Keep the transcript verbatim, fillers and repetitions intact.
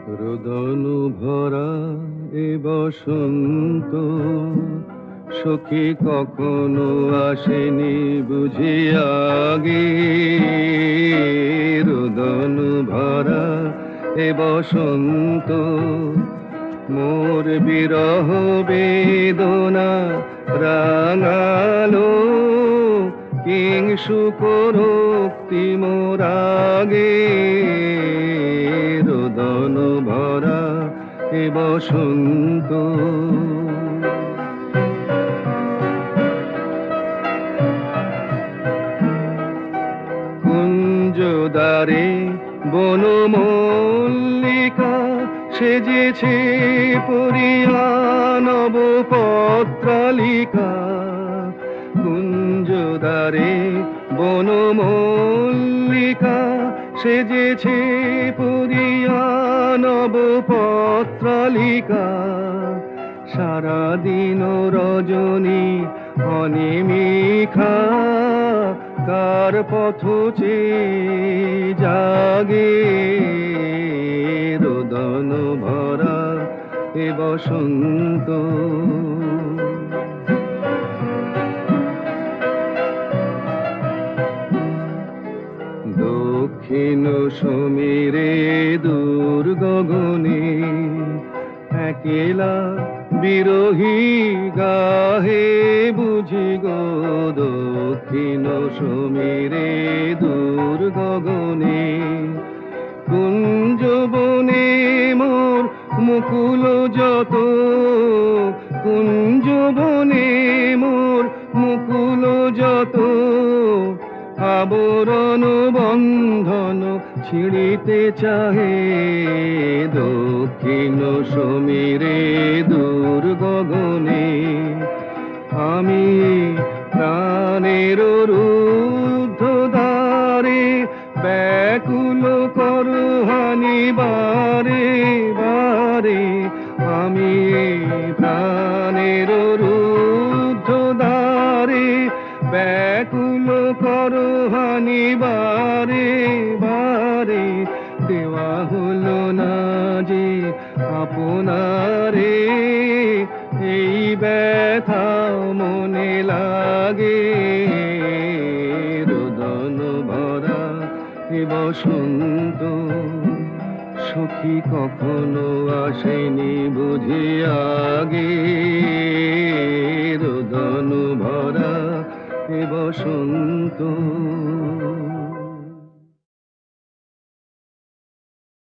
রোদনু ভরা এ বসন্ত সখী কখনো আসেনি বুঝি আগে। রোদনু ভরা এ বসন্ত মোর বিরহ বেদনা রাঙালো কিংসুকরোক্তি মোর আগে। রোদন ভরা এ বসন্ত কুঞ্জদ্বারে বনমল্লিকা সেজেছে পরিয়া নব পত্রালিকা। কুঞ্জদ্বারে বনমল্লিকা সেজেছে পরিয়া নব পত্রালিকা। সারাদিন রজনী অনিমিখা কার পথ চেয়ে জাগে। রোদন ভরা এ বসন্ত দক্ষিণ সমীরে দূর গগনে একলা বিরহী গাহে বুঝি গো। দক্ষিণ সমীরে দূর গগনে কুঞ্জবনে মোর মুকুল যত। কুঞ্জবনে মোর মুকুল যত আবরণ বন্ধন ছিঁড়িতে চাহে। দক্ষিণ সমীরে দূর গগনে আমি প্রাণের রুদ্ধ দ্বারে ব্যাকুল করহানি বারে বারে। আমি প্রাণের রুদ্ধ দ্বারে ব্যাকুল করহানি বারে বারে। দেওয়া হলো না যে আপনারে এই ব্যথা মনে লাগে। রোদন ভরা এ বসন্ত সখী কখনো আসেনি বুঝি আগে। রোদন ভরা এ বসন্ত।